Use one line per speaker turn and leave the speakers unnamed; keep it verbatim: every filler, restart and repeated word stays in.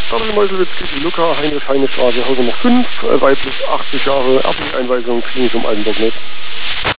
Karl Meuselwitz, Kitty Luca, Heinrich Heine Straße, Haus Nummer fünf, äh, weiblich, achtzig Jahre, Erblich-Einweisung, Klinikum Altenburg-Nord.